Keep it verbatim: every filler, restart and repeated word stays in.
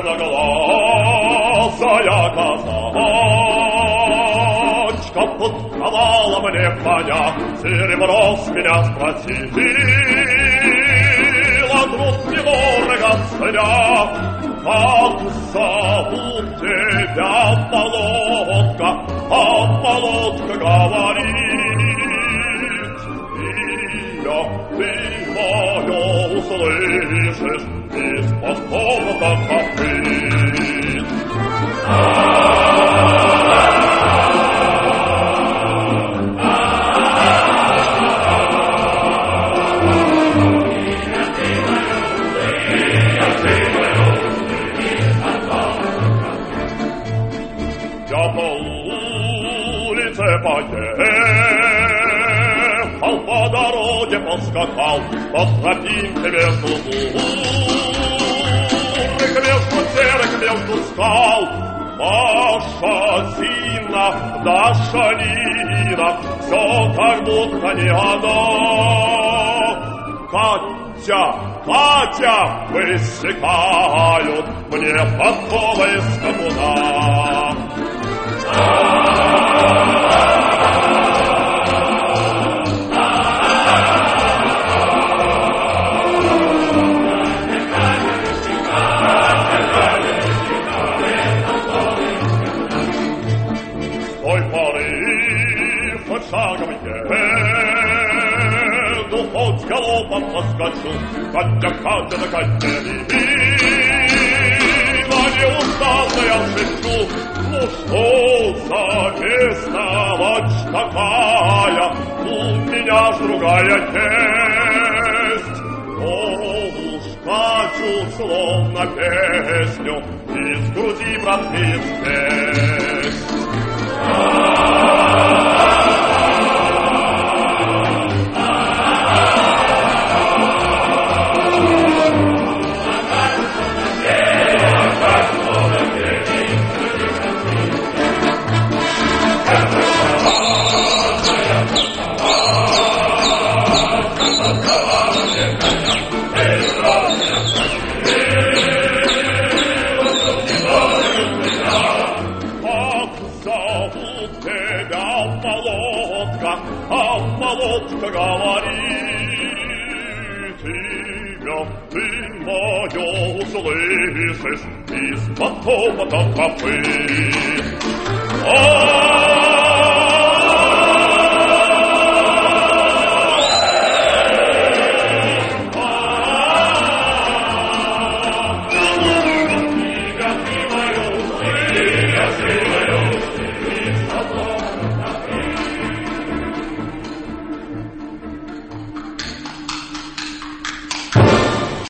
черноглазая казачка подковала мне коня, серебро с меня спросила, труд недорого ценя. Как зовут тебя, молодка? А молодка говорит: имя ты мое услышишь из похода копыт. Я по улице поехал, по дороге поскакал, по тропинке между луг, между терек, между скал. Машазина, Даша Нина, все как будто не она. Катя, Катя, высекают мне подковы из капуна. С той поры хоть шагом еду, хоть галопом поскочу, Катя, Катя, да Катя, Левина, не усталая шепчу. Ну что за бестолочь такая, у меня ж другая честь. Но уж Катю словно песню из груди братских песнь. А молодка говорит: имя ты мое услышишь из потома копыт.